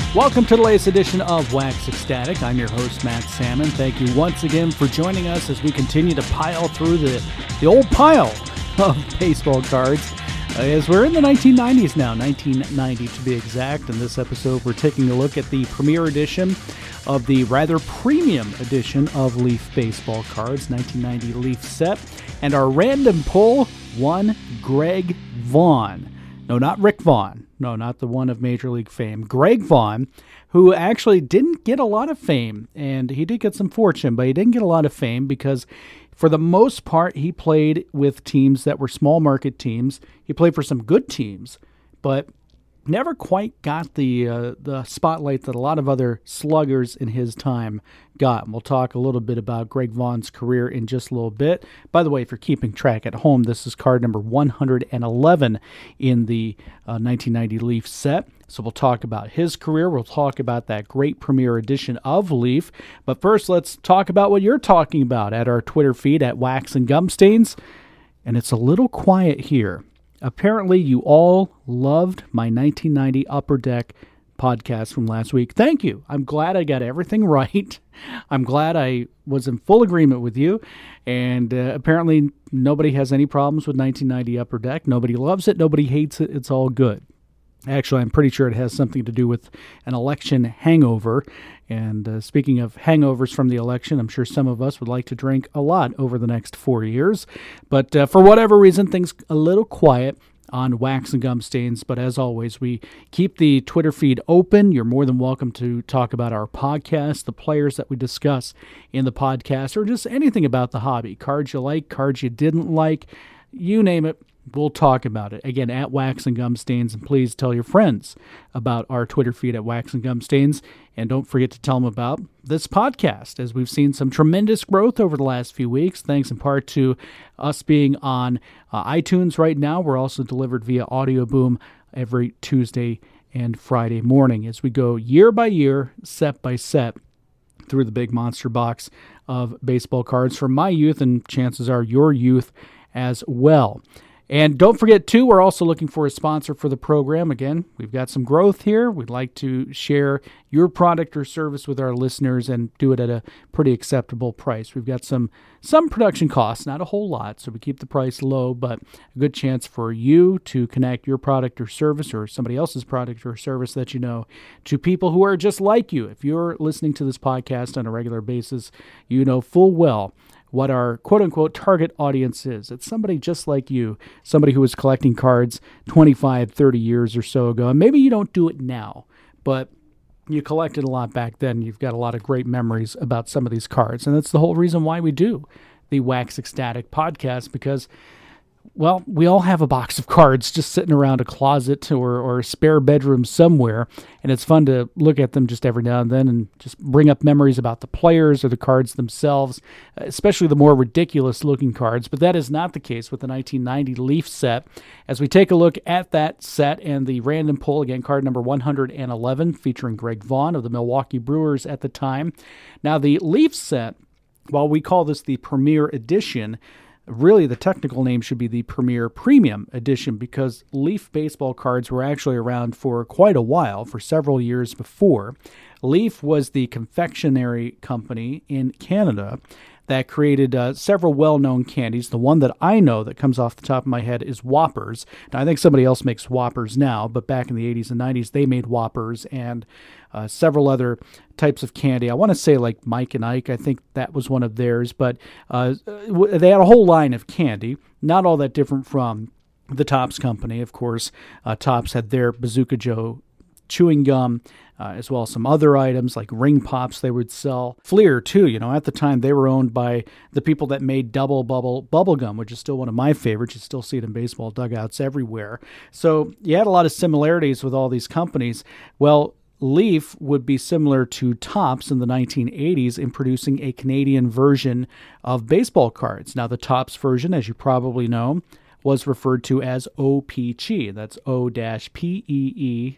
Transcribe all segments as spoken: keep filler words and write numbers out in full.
Welcome to the latest edition of Wax Ecstatic. I'm your host, Matt Salmon. Thank you once again for joining us as we continue to pile through the, the old pile of baseball cards. Uh, as we're in the nineteen nineties now, nineteen ninety to be exact. In this episode, we're taking a look at the premiere edition of the rather premium edition of Leaf baseball cards, nineteen ninety Leaf set. And our random pull, one Greg Vaughn. No, not Rick Vaughn. No, not the one of Major League fame. Greg Vaughn, who actually didn't get a lot of fame, and he did get some fortune, but he didn't get a lot of fame because for the most part, he played with teams that were small market teams. He played for some good teams, but never quite got the uh, the spotlight that a lot of other sluggers in his time got. And we'll talk a little bit about Greg Vaughn's career in just a little bit. By the way, if you're keeping track at home, this is card number one hundred eleven in the uh, nineteen ninety Leaf set. So we'll talk about his career. We'll talk about that great premiere edition of Leaf. But first, let's talk about what you're talking about at our Twitter feed at Wax and Gumstains. And it's a little quiet here. Apparently, you all loved my nineteen ninety Upper Deck podcast from last week. Thank you. I'm glad I got everything right. I'm glad I was in full agreement with you. And uh, apparently, nobody has any problems with nineteen ninety Upper Deck. Nobody loves it. Nobody hates it. It's all good. Actually, I'm pretty sure it has something to do with an election hangover. And uh, speaking of hangovers from the election, I'm sure some of us would like to drink a lot over the next four years. But uh, for whatever reason, things a little quiet on Wax and Gumstains. But as always, we keep the Twitter feed open. You're more than welcome to talk about our podcast, the players that we discuss in the podcast, or just anything about the hobby. Cards you like, cards you didn't like, you name it. We'll talk about it. Again, at Wax and Gumstains, and please tell your friends about our Twitter feed at Wax and Gumstains, and don't forget to tell them about this podcast, as we've seen some tremendous growth over the last few weeks, thanks in part to us being on uh, iTunes right now. We're also delivered via Audio Boom every Tuesday and Friday morning as we go year by year, set by set, through the big monster box of baseball cards from my youth, and chances are your youth as well. And don't forget, too, we're also looking for a sponsor for the program. Again, we've got some growth here. We'd like to share your product or service with our listeners and do it at a pretty acceptable price. We've got some some production costs, not a whole lot, so we keep the price low, but a good chance for you to connect your product or service or somebody else's product or service that you know to people who are just like you. If you're listening to this podcast on a regular basis, you know full well what our quote-unquote target audience is. It's somebody just like you, somebody who was collecting cards twenty-five, thirty years or so ago. And maybe you don't do it now, but you collected a lot back then. You've got a lot of great memories about some of these cards. And that's the whole reason why we do the Wax Ecstatic podcast, because well, we all have a box of cards just sitting around a closet or, or a spare bedroom somewhere, and it's fun to look at them just every now and then and just bring up memories about the players or the cards themselves, especially the more ridiculous-looking cards. But that is not the case with the nineteen ninety Leaf set. As we take a look at that set and the random pull, again, card number one hundred eleven, featuring Greg Vaughn of the Milwaukee Brewers at the time. Now, the Leaf set, while we call this the Premier Edition, really, the technical name should be the Premier Premium Edition, because Leaf baseball cards were actually around for quite a while, for several years before. Leaf was the confectionery company in Canada that created uh, several well-known candies. The one that I know that comes off the top of my head is Whoppers. Now, I think somebody else makes Whoppers now, but back in the eighties and nineties, they made Whoppers and uh, several other types of candy. I want to say like Mike and Ike. I think that was one of theirs, but uh, they had a whole line of candy, not all that different from the Topps company. Of course, uh, Topps had their Bazooka Joe chewing gum, uh, as well as some other items like Ring Pops they would sell. Fleer, too, you know, at the time they were owned by the people that made Double Bubble bubble gum, which is still one of my favorites. You still see it in baseball dugouts everywhere. So you had a lot of similarities with all these companies. Well, Leaf would be similar to Topps in the nineteen eighties in producing a Canadian version of baseball cards. Now, the Topps version, as you probably know, was referred to as O P C. That's O P E E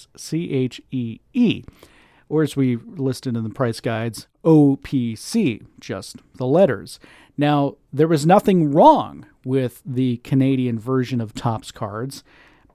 C H E E. Or as we listed in the price guides, O P C, just the letters. Now, there was nothing wrong with the Canadian version of Topps cards,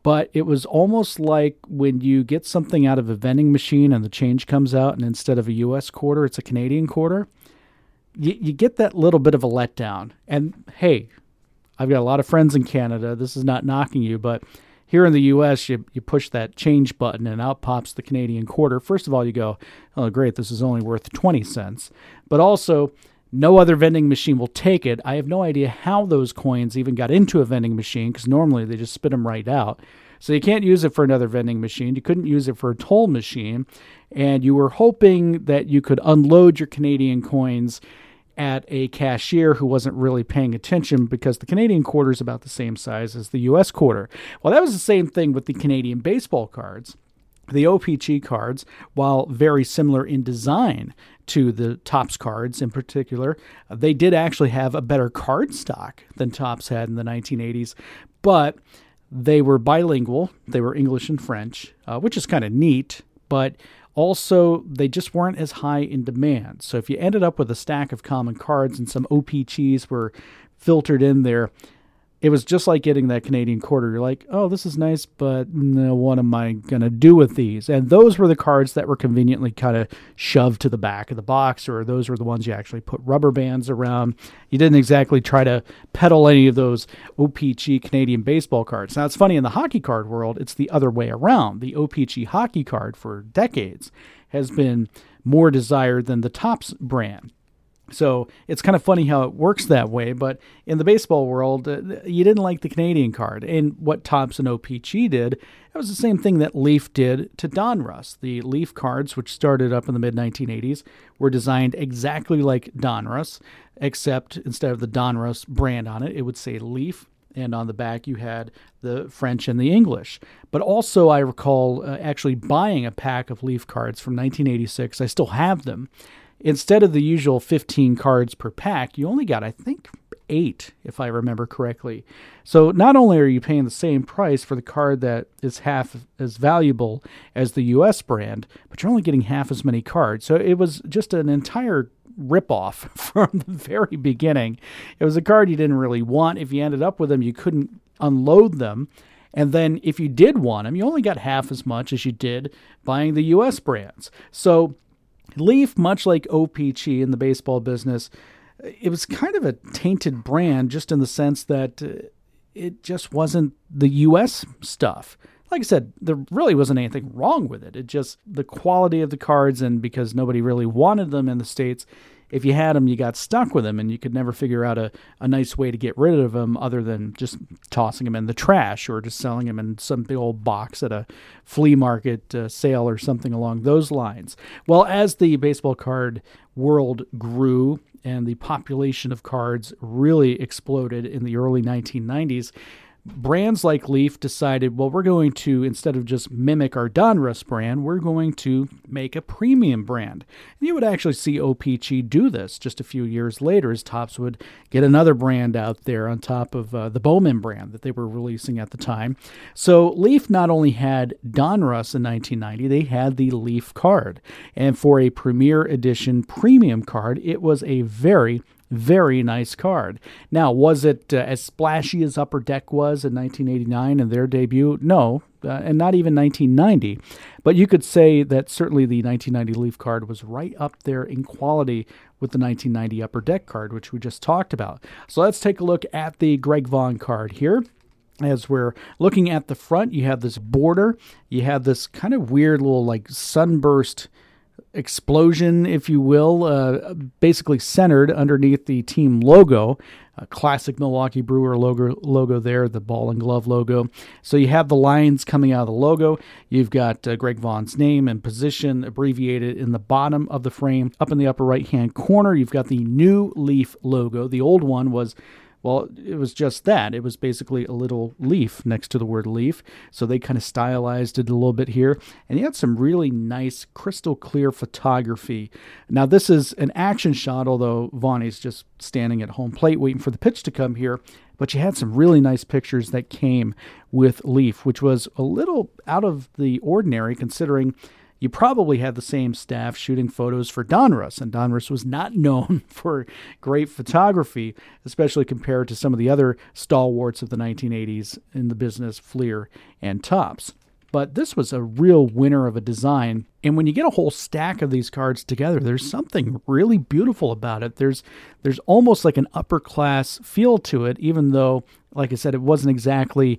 but it was almost like when you get something out of a vending machine and the change comes out, and instead of a U S quarter, it's a Canadian quarter. You, you get that little bit of a letdown. And hey, I've got a lot of friends in Canada. This is not knocking you, but here in the U S, you, you push that change button and out pops the Canadian quarter. First of all, you go, oh, great, this is only worth twenty cents. But also, no other vending machine will take it. I have no idea how those coins even got into a vending machine, because normally they just spit them right out. So you can't use it for another vending machine. You couldn't use it for a toll machine. And you were hoping that you could unload your Canadian coins at a cashier who wasn't really paying attention, because the Canadian quarter is about the same size as the U S quarter. Well, that was the same thing with the Canadian baseball cards. The O P G cards, while very similar in design to the Topps cards in particular, they did actually have a better card stock than Topps had in the nineteen eighties, but they were bilingual. They were English and French, uh, which is kind of neat, but also they just weren't as high in demand. So if you ended up with a stack of common cards and some O P Gs were filtered in there, it was just like getting that Canadian quarter. You're like, oh, this is nice, but no, what am I going to do with these? And those were the cards that were conveniently kind of shoved to the back of the box, or those were the ones you actually put rubber bands around. You didn't exactly try to peddle any of those O P G Canadian baseball cards. Now, it's funny, in the hockey card world, it's the other way around. The O P G hockey card for decades has been more desired than the Topps brand. So it's kind of funny how it works that way, but in the baseball world, uh, you didn't like the Canadian card. And what Topps and O P G did, it was the same thing that Leaf did to Donruss. The Leaf cards, which started up in the mid nineteen eighties, were designed exactly like Donruss, except instead of the Donruss brand on it, it would say Leaf. And on the back, you had the French and the English. But also, I recall uh, actually buying a pack of Leaf cards from nineteen eighty-six. I still have them. Instead of the usual fifteen cards per pack, you only got, I think, eight, if I remember correctly. So not only are you paying the same price for the card that is half as valuable as the U S brand, but you're only getting half as many cards. So it was just an entire ripoff from the very beginning. It was a card you didn't really want. If you ended up with them, you couldn't unload them. And then if you did want them, you only got half as much as you did buying the U S brands. So Leaf, much like O P G in the baseball business, it was kind of a tainted brand, just in the sense that uh, it just wasn't the U S stuff. Like I said, there really wasn't anything wrong with it. It just, the quality of the cards, and because nobody really wanted them in the States, if you had them, you got stuck with them, and you could never figure out a, a nice way to get rid of them other than just tossing them in the trash, or just selling them in some big old box at a flea market uh, sale or something along those lines. Well, as the baseball card world grew and the population of cards really exploded in the early nineteen nineties, brands like Leaf decided, well, we're going to, instead of just mimic our Donruss brand, we're going to make a premium brand. And you would actually see O P G do this just a few years later, as Topps would get another brand out there on top of uh, the Bowman brand that they were releasing at the time. So Leaf not only had Donruss in nineteen ninety, they had the Leaf card. And for a Premier Edition premium card, it was a very Very nice card. Now, was it uh, as splashy as Upper Deck was in nineteen eighty-nine in their debut? No, uh, and not even nineteen ninety. But you could say that certainly the nineteen ninety Leaf card was right up there in quality with the nineteen ninety Upper Deck card, which we just talked about. So let's take a look at the Greg Vaughn card here. As we're looking at the front, you have this border. You have this kind of weird little like sunburst explosion, if you will, uh, basically centered underneath the team logo, a classic Milwaukee Brewer logo, logo there, the ball and glove logo. So you have the lines coming out of the logo. You've got uh, Greg Vaughn's name and position abbreviated in the bottom of the frame. Up in the upper right-hand corner, you've got the new Leaf logo. The old one was, well, it was just that. It was basically a little leaf next to the word Leaf. So they kind of stylized it a little bit here. And you had some really nice crystal clear photography. Now, this is an action shot, although Vaughny's just standing at home plate waiting for the pitch to come here. But you had some really nice pictures that came with Leaf, which was a little out of the ordinary considering you probably had the same staff shooting photos for Donruss, and Donruss was not known for great photography, especially compared to some of the other stalwarts of the nineteen eighties in the business, Fleer and Topps. But this was a real winner of a design. And when you get a whole stack of these cards together, there's something really beautiful about it. There's there's almost like an upper class feel to it, even though, like I said, it wasn't exactly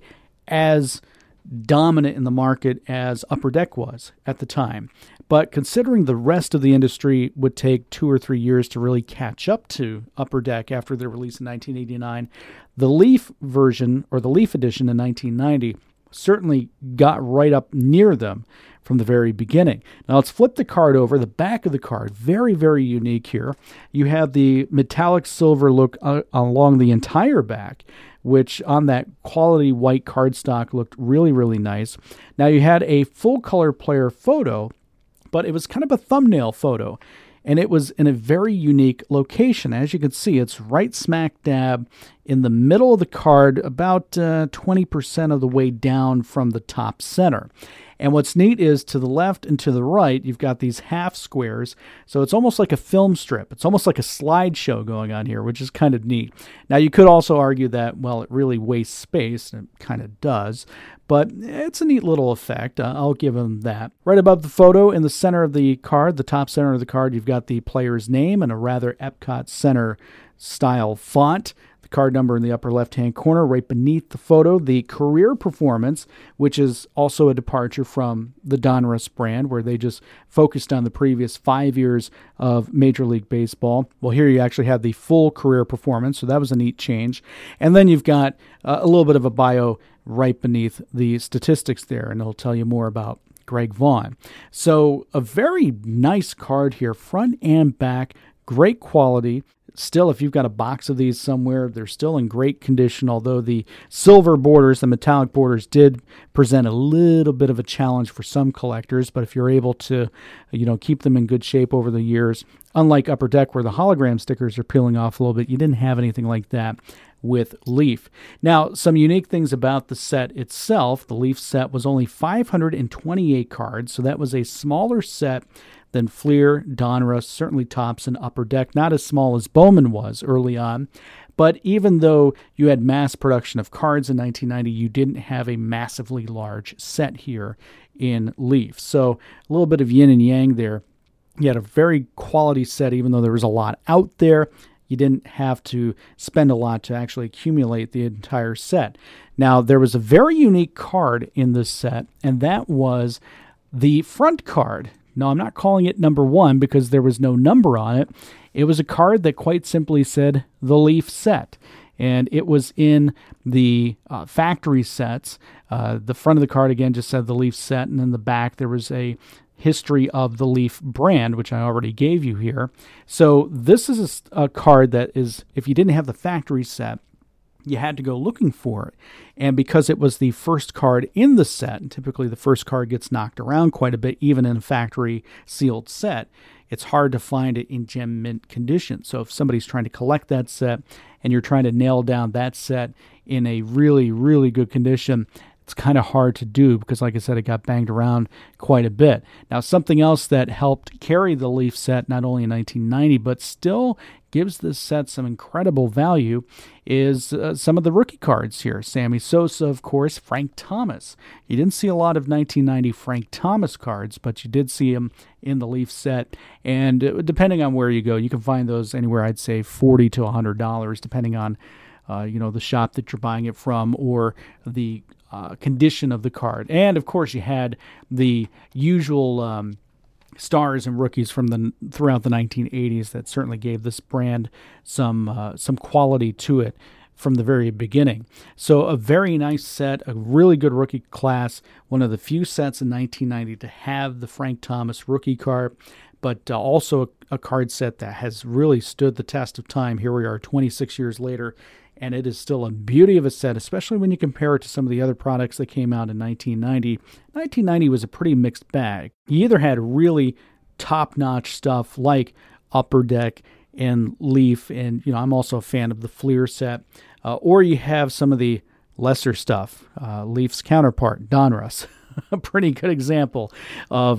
as dominant in the market as Upper Deck was at the time. But considering the rest of the industry would take two or three years to really catch up to Upper Deck after their release in nineteen eighty-nine, the Leaf version, or the Leaf edition in nineteen ninety, certainly got right up near them from the very beginning. Now let's flip the card over. The back of the card, very, very unique here. You have the metallic silver look uh, along the entire back, which on that quality white cardstock looked really, really nice. Now you had a full color player photo, but it was kind of a thumbnail photo. And it was in a very unique location. As you can see, it's right smack dab in the middle of the card, about uh, twenty percent of the way down from the top center. And what's neat is to the left and to the right, you've got these half squares. So it's almost like a film strip. It's almost like a slideshow going on here, which is kind of neat. Now, you could also argue that, well, it really wastes space, and it kind of does. But it's a neat little effect. Uh, I'll give them that. Right above the photo, in the center of the card, the top center of the card, you've got the player's name and a rather Epcot Center style font. Card number in the upper left-hand corner. Right beneath the photo, the career performance, which is also a departure from the Donruss brand, where they just focused on the previous five years of Major League Baseball. Well, here you actually have the full career performance, so that was a neat change. And then you've got uh, a little bit of a bio right beneath the statistics there, and it'll tell you more about Greg Vaughn. So a very nice card here, front and back, great quality. Still, if you've got a box of these somewhere, they're still in great condition, although the silver borders, the metallic borders, did present a little bit of a challenge for some collectors. But if you're able to, you know, keep them in good shape over the years, unlike Upper Deck where the hologram stickers are peeling off a little bit, you didn't have anything like that with Leaf. Now, some unique things about the set itself. The Leaf set was only five hundred twenty-eight cards, so that was a smaller set than Fleer, Donruss, certainly Topps, and Upper Deck. Not as small as Bowman was early on. But even though you had mass production of cards in nineteen ninety, you didn't have a massively large set here in Leaf. So a little bit of yin and yang there. You had a very quality set, even though there was a lot out there. You didn't have to spend a lot to actually accumulate the entire set. Now, there was a very unique card in this set, and that was the front card. No, I'm not calling it number one because there was no number on it. It was a card that quite simply said the Leaf set. And it was in the uh, factory sets. Uh, the front of the card, again, just said the Leaf set. And in the back, there was a history of the Leaf brand, which I already gave you here. So this is a, a card that is, if you didn't have the factory set, you had to go looking for it. And because it was the first card in the set, and typically the first card gets knocked around quite a bit, even in a factory sealed set, it's hard to find it in gem mint condition. So if somebody's trying to collect that set and you're trying to nail down that set in a really, really good condition, it's kind of hard to do because, like I said, it got banged around quite a bit. Now, something else that helped carry the Leaf set, not only in nineteen ninety, but still gives this set some incredible value, is uh, some of the rookie cards here. Sammy Sosa, of course, Frank Thomas. You didn't see a lot of nineteen ninety Frank Thomas cards, but you did see him in the Leaf set. And uh, depending on where you go, you can find those anywhere, I'd say, forty to one hundred dollars, depending on uh, you know, the shop that you're buying it from or the Uh, condition of the card. And of course you had the usual um, stars and rookies from the throughout the nineteen eighties that certainly gave this brand some uh, some quality to it from the very beginning. So a very nice set, a really good rookie class, one of the few sets in nineteen ninety to have the Frank Thomas rookie card, but uh, also a, a card set that has really stood the test of time. Here we are twenty-six years later, and it is still a beauty of a set, especially when you compare it to some of the other products that came out in nineteen ninety. nineteen ninety was a pretty mixed bag. You either had really top-notch stuff like Upper Deck and Leaf, and you know I'm also a fan of the Fleer set, uh, or you have some of the lesser stuff, uh, Leaf's counterpart, Donruss, a pretty good example of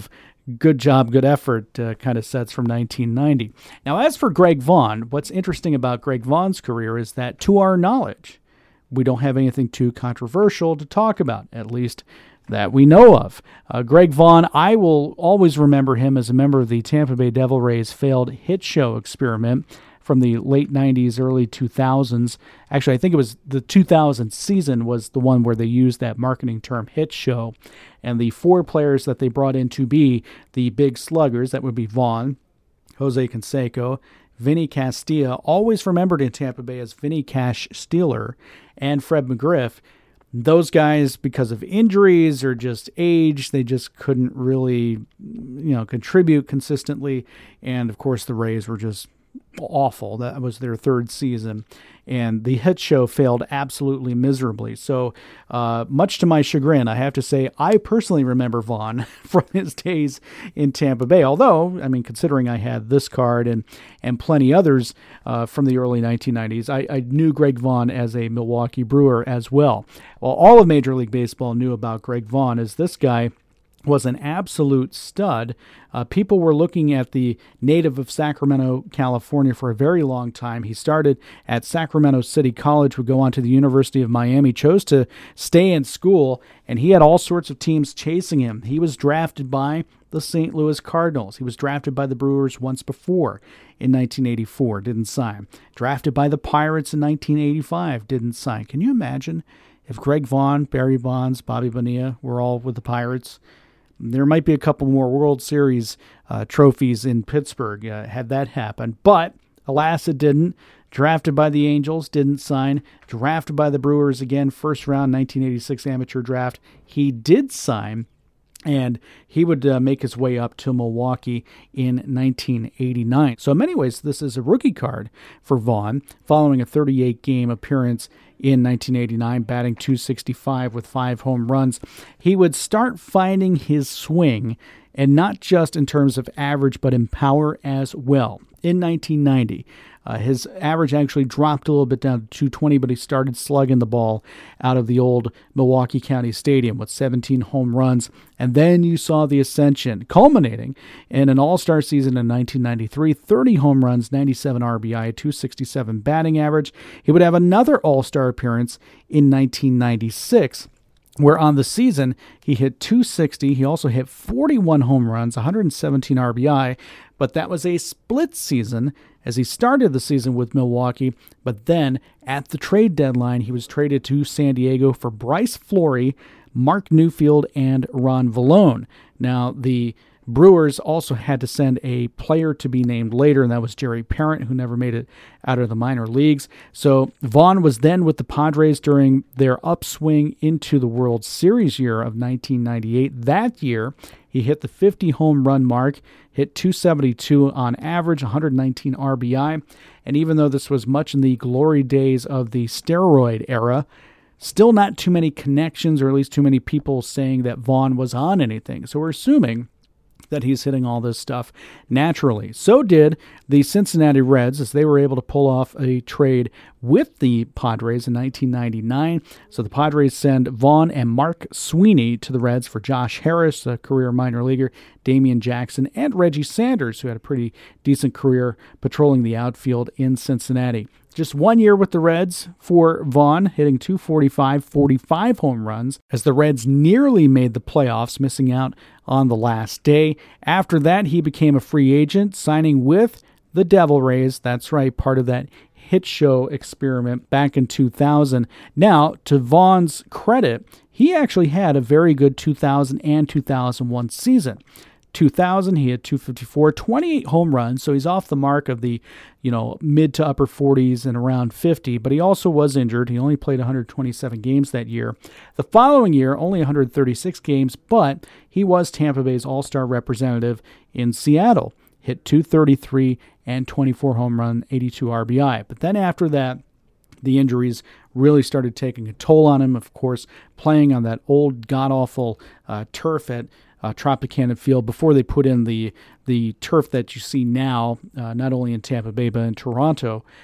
good job, good effort uh, kind of sets from nineteen ninety. Now, as for Greg Vaughn, what's interesting about Greg Vaughn's career is that, to our knowledge, we don't have anything too controversial to talk about, at least that we know of. Uh, Greg Vaughn, I will always remember him as a member of the Tampa Bay Devil Rays failed hit show experiment from the late nineties, early two thousands. Actually, I think it was the two thousand season was the one where they used that marketing term hit show. And the four players that they brought in to be the big sluggers, that would be Vaughn, Jose Canseco, Vinny Castilla, always remembered in Tampa Bay as Vinny Cash Steeler, and Fred McGriff. Those guys, because of injuries or just age, they just couldn't really, you know, contribute consistently. And, of course, the Rays were just awful. That was their third season, and the hit show failed absolutely miserably. So uh, much to my chagrin, I have to say I personally remember Vaughn from his days in Tampa Bay. Although, I mean, considering I had this card and, and plenty others uh, from the early nineteen nineties, I, I knew Greg Vaughn as a Milwaukee Brewer as well. Well, all of Major League Baseball knew about Greg Vaughn, as this guy was an absolute stud. Uh, people were looking at the native of Sacramento, California for a very long time. He started at Sacramento City College, would go on to the University of Miami, chose to stay in school, and he had all sorts of teams chasing him. He was drafted by the Saint Louis Cardinals. He was drafted by the Brewers once before in nineteen eighty-four, didn't sign. Drafted by the Pirates in nineteen eighty-five, didn't sign. Can you imagine if Greg Vaughn, Barry Bonds, Bobby Bonilla were all with the Pirates? There might be a couple more World Series uh, trophies in Pittsburgh uh, had that happen. But, alas, it didn't. Drafted by the Angels, didn't sign. Drafted by the Brewers again, first round, nineteen eighty-six amateur draft. He did sign, and he would uh, make his way up to Milwaukee in nineteen eighty-nine. So in many ways, this is a rookie card for Vaughn, following a thirty-eight game appearance in nineteen eighty-nine, batting two sixty-five with five home runs. He would start finding his swing, and not just in terms of average, but in power as well. In nineteen ninety, uh, his average actually dropped a little bit down to two twenty, but he started slugging the ball out of the old Milwaukee County Stadium with seventeen home runs. And then you saw the ascension, culminating in an all-star season in nineteen ninety-three, thirty home runs, ninety-seven R B I, two sixty-seven batting average. He would have another all-star appearance in nineteen ninety-six, where on the season he hit two sixty. He also hit forty-one home runs, one hundred seventeen R B I, but that was a split season, as he started the season with Milwaukee, but then at the trade deadline, he was traded to San Diego for Bryce Flory, Mark Newfield, and Ron Vallone. Now, the Brewers also had to send a player to be named later, and that was Jerry Parent, who never made it out of the minor leagues. So Vaughn was then with the Padres during their upswing into the World Series year of nineteen ninety-eight. That year, he hit the fifty home run mark, hit two seventy-two on average, one hundred nineteen R B I, and even though this was much in the glory days of the steroid era, still not too many connections, or at least too many people saying that Vaughn was on anything. So we're assuming that he's hitting all this stuff naturally. So did the Cincinnati Reds, as they were able to pull off a trade with the Padres in nineteen ninety-nine. So the Padres send Vaughn and Mark Sweeney to the Reds for Josh Harris, a career minor leaguer, Damian Jackson, and Reggie Sanders, who had a pretty decent career patrolling the outfield in Cincinnati. Just one year with the Reds for Vaughn, hitting two forty-five, forty-five home runs, as the Reds nearly made the playoffs, missing out on the last day. After that, he became a free agent, signing with the Devil Rays. That's right, part of that hit show experiment back in two thousand. Now, to Vaughn's credit, he actually had a very good two thousand and two thousand one season. two thousand, he had two fifty-four, twenty-eight home runs, so he's off the mark of the, you know, mid to upper forties and around fifty, but he also was injured. He only played one hundred twenty-seven games that year. The following year, only one hundred thirty-six games, but he was Tampa Bay's all-star representative in Seattle. Hit two thirty-three and twenty-four home run, eighty-two R B I. But then after that, the injuries really started taking a toll on him, of course, playing on that old god-awful uh, turf at Uh, Tropicana Field before they put in the the turf that you see now, uh, not only in Tampa Bay but in Toronto.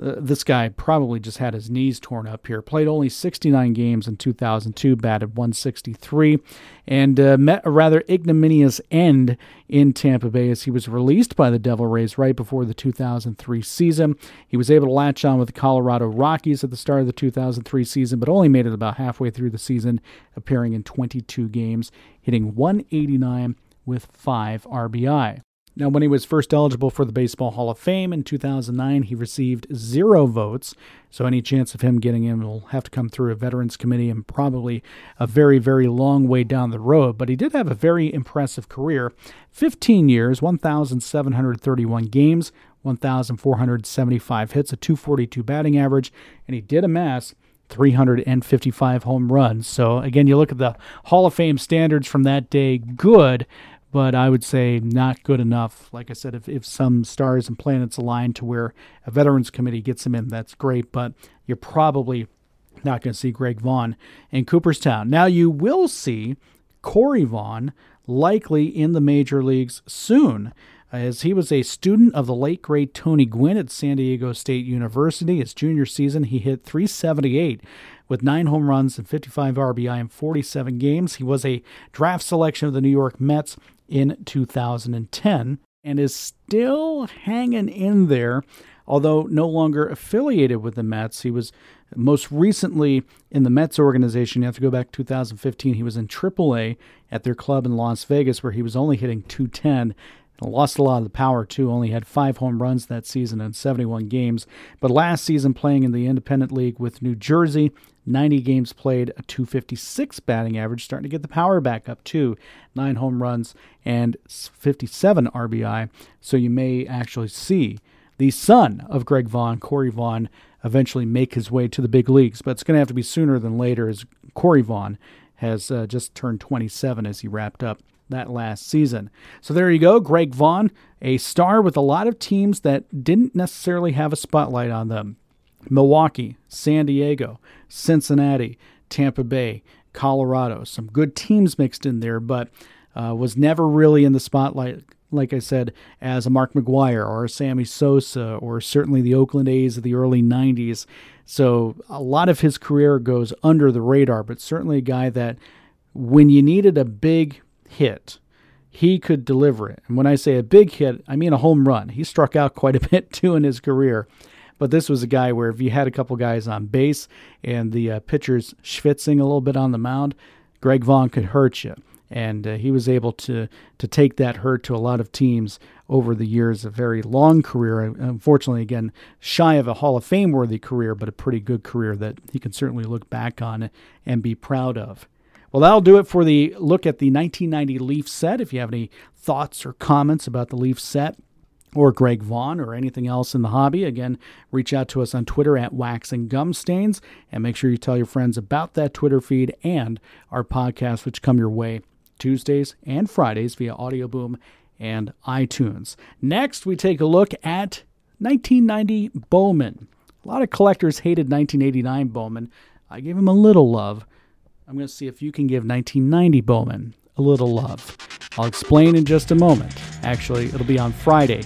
Uh, this guy probably just had his knees torn up here. Played only sixty-nine games in two thousand two, batted one sixty-three, and uh, met a rather ignominious end in Tampa Bay as he was released by the Devil Rays right before the two thousand three season. He was able to latch on with the Colorado Rockies at the start of the two thousand three season, but only made it about halfway through the season, appearing in twenty-two games, hitting one eighty-nine with five R B I. Now, when he was first eligible for the Baseball Hall of Fame in two thousand nine, he received zero votes, so any chance of him getting in will have to come through a Veterans Committee and probably a very, very long way down the road. But he did have a very impressive career. fifteen years, one thousand seven hundred thirty-one games, one thousand four hundred seventy-five hits, a two forty-two batting average, and he did amass three hundred fifty-five home runs. So, again, you look at the Hall of Fame standards from that day, good, but I would say not good enough. Like I said, if, if some stars and planets align to where a Veterans Committee gets him in, that's great, but you're probably not going to see Greg Vaughn in Cooperstown. Now, you will see Corey Vaughn likely in the major leagues soon, as he was a student of the late, great Tony Gwynn at San Diego State University. His junior season, he hit three seventy-eight with nine home runs and fifty-five R B I in forty-seven games. He was a draft selection of the New York Mets in two thousand ten and is still hanging in there, although no longer affiliated with the Mets. He was most recently in the Mets organization. You have to go back to two thousand fifteen. He was in triple A at their club in Las Vegas, where he was only hitting two ten. Lost a lot of the power, too. Only had five home runs that season in seventy-one games. But last season, playing in the Independent League with New Jersey, ninety games played, a two fifty-six batting average, starting to get the power back up, too. Nine home runs and fifty-seven R B I. So you may actually see the son of Greg Vaughn, Corey Vaughn, eventually make his way to the big leagues. But it's going to have to be sooner than later, as Corey Vaughn has uh, just turned twenty-seven as he wrapped up that last season. So there you go, Greg Vaughn, a star with a lot of teams that didn't necessarily have a spotlight on them. Milwaukee, San Diego, Cincinnati, Tampa Bay, Colorado. Some good teams mixed in there, but uh, was never really in the spotlight, like I said, as a Mark McGwire or a Sammy Sosa or certainly the Oakland A's of the early nineties. So a lot of his career goes under the radar, but certainly a guy that when you needed a big hit, he could deliver it. And when I say a big hit, I mean a home run. He struck out quite a bit too in his career. But this was a guy where if you had a couple guys on base and the uh, pitcher's schwitzing a little bit on the mound, Greg Vaughn could hurt you. And uh, he was able to to take that hurt to a lot of teams over the years. A very long career. Unfortunately, again, shy of a Hall of Fame-worthy career, but a pretty good career that he can certainly look back on and be proud of. Well, that'll do it for the look at the nineteen ninety Leaf set. If you have any thoughts or comments about the Leaf set or Greg Vaughn or anything else in the hobby, again, reach out to us on Twitter at Wax and Gum Stains, and make sure you tell your friends about that Twitter feed and our podcast, which come your way Tuesdays and Fridays via Audio Boom and iTunes. Next, we take a look at nineteen ninety Bowman. A lot of collectors hated nineteen eighty-nine Bowman. I gave him a little love. I'm going to see if you can give nineteen ninety Bowman a little love. I'll explain in just a moment. Actually, it'll be on Friday.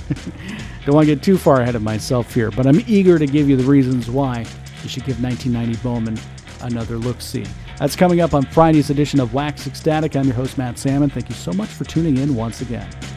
Don't want to get too far ahead of myself here, but I'm eager to give you the reasons why you should give nineteen ninety Bowman another look-see. That's coming up on Friday's edition of Wax Ecstatic. I'm your host, Matt Salmon. Thank you so much for tuning in once again.